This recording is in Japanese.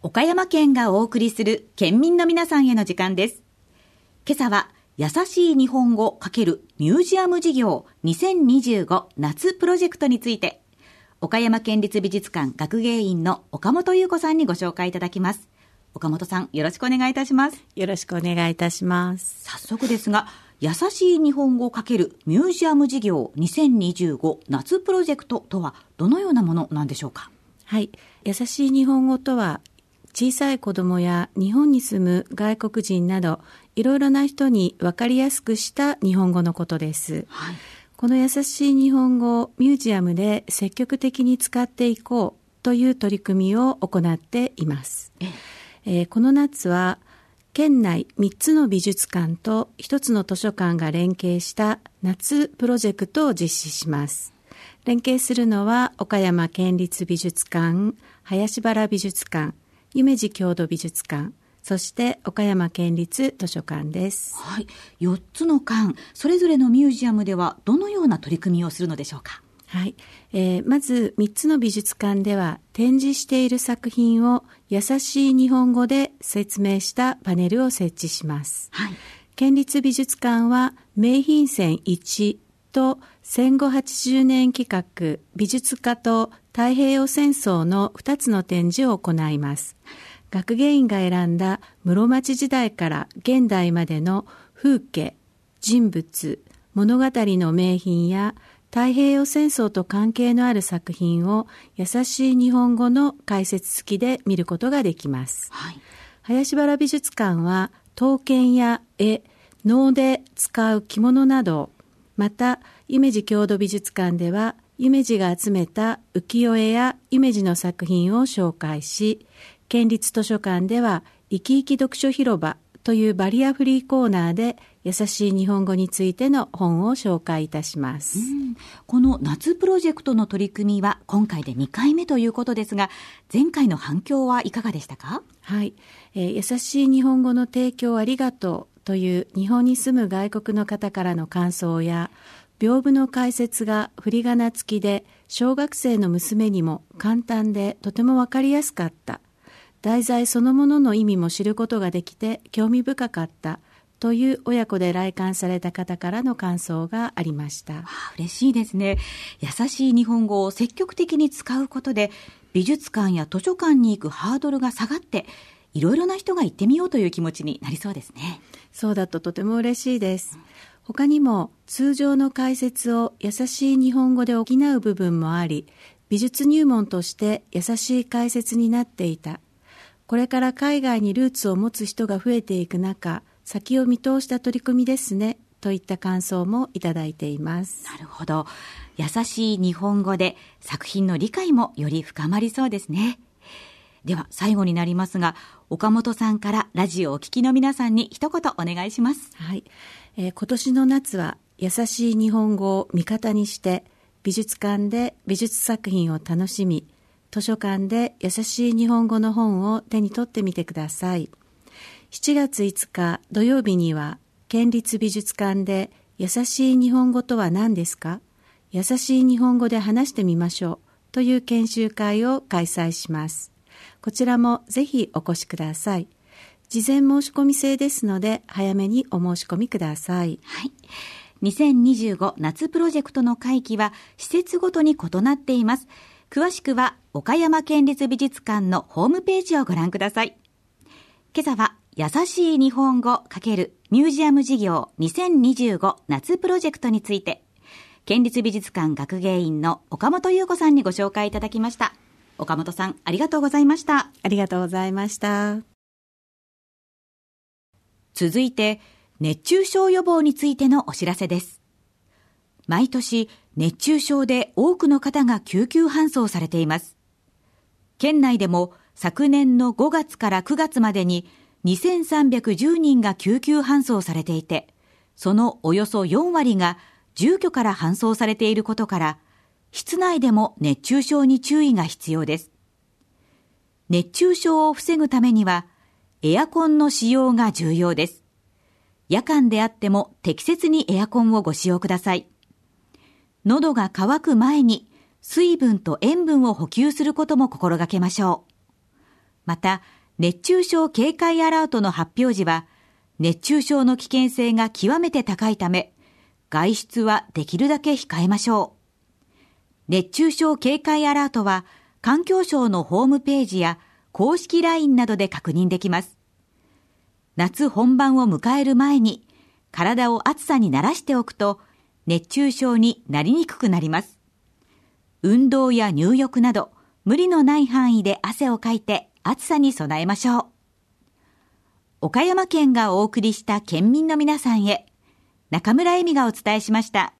岡山県がお送りする県民の皆さんへの時間です。今朝は優しい日本語×ミュージアム事業2025夏プロジェクトについて、岡山県立美術館学芸員の岡本優子さんにご紹介いただきます。岡本さん、よろしくお願いいたします。 よろしくお願いいたします。 早速ですが、優しい日本語×ミュージアム事業2025夏プロジェクトとはどのようなものなんでしょうか。 はい、優しい日本語とは、小さい子どもや日本に住む外国人などいろいろな人に分かりやすくした日本語のことです、はい、この優しい日本語をミュージアムで積極的に使っていこうという取り組みを行っています。この夏は県内3つの美術館と1つの図書館が連携した夏プロジェクトを実施します。連携するのは岡山県立美術館、林原美術館、夢二郷土美術館、そして岡山県立図書館です。 はい、4つの館、それぞれのミュージアムではどのような取り組みをするのでしょうか。 はい、まず3つの美術館では展示している作品を優しい日本語で説明したパネルを設置します。はい、県立美術館は名品選1と戦後80年企画美術家と太平洋戦争の2つの展示を行います。学芸員が選んだ室町時代から現代までの風景、人物、物語の名品や太平洋戦争と関係のある作品を優しい日本語の解説付きで見ることができます。はい、林原美術館は刀剣や絵、能で使う着物など、また夢二郷土美術館では夢二が集めた浮世絵や夢二の作品を紹介し、県立図書館では生き生き読書広場というバリアフリーコーナーで優しい日本語についての本を紹介いたします。 この夏プロジェクトの取り組みは今回で2回目ということですが、前回の反響はいかがでしたか。 はい、優しい日本語の提供ありがとうという日本に住む外国の方からの感想や、屏風の解説が振り仮名付きで小学生の娘にも簡単でとてもわかりやすかった、題材そのものの意味も知ることができて興味深かったという親子で来館された方からの感想がありました。 嬉しいですね。優しい日本語を積極的に使うことで美術館や図書館に行くハードルが下がって、いろいろな人が行ってみようという気持ちになりそうですね。 そうだととても嬉しいです。他にも通常の解説を優しい日本語で補う部分もあり、美術入門として優しい解説になっていた。これから海外にルーツを持つ人が増えていく中、先を見通した取り組みですねといった感想もいただいています。 なるほど。優しい日本語で作品の理解もより深まりそうですね。では最後になりますが、岡本さんからラジオをお聞きの皆さんに一言お願いします。 はい、今年の夏は優しい日本語を味方にして美術館で美術作品を楽しみ、図書館で優しい日本語の本を手に取ってみてください。7月5日土曜日には県立美術館で優しい日本語とは何ですか？優しい日本語で話してみましょうという研修会を開催します。こちらもぜひお越しください。事前申し込み制ですので早めにお申し込みください。 はい。2025夏プロジェクトの会期は施設ごとに異なっています。詳しくは岡山県立美術館のホームページをご覧ください。今朝は優しい日本語×ミュージアム事業2025夏プロジェクトについて、県立美術館学芸員の岡本優子さんにご紹介いただきました。岡本さん、ありがとうございました。 ありがとうございました。 続いて、熱中症予防についてのお知らせです。毎年、熱中症で多くの方が救急搬送されています。県内でも昨年の5月から9月までに2310人が救急搬送されていて、そのおよそ4割が住居から搬送されていることから、室内でも熱中症に注意が必要です。熱中症を防ぐためには、エアコンの使用が重要です。夜間であっても適切にエアコンをご使用ください。喉が渇く前に水分と塩分を補給することも心がけましょう。 また、熱中症警戒アラートの発表時は、熱中症の危険性が極めて高いため、外出はできるだけ控えましょう。熱中症警戒アラートは、環境省のホームページや公式 LINE などで確認できます。夏本番を迎える前に、体を暑さに慣らしておくと、熱中症になりにくくなります。運動や入浴など、無理のない範囲で汗をかいて暑さに備えましょう。岡山県がお送りした県民の皆さんへ、中村恵美がお伝えしました。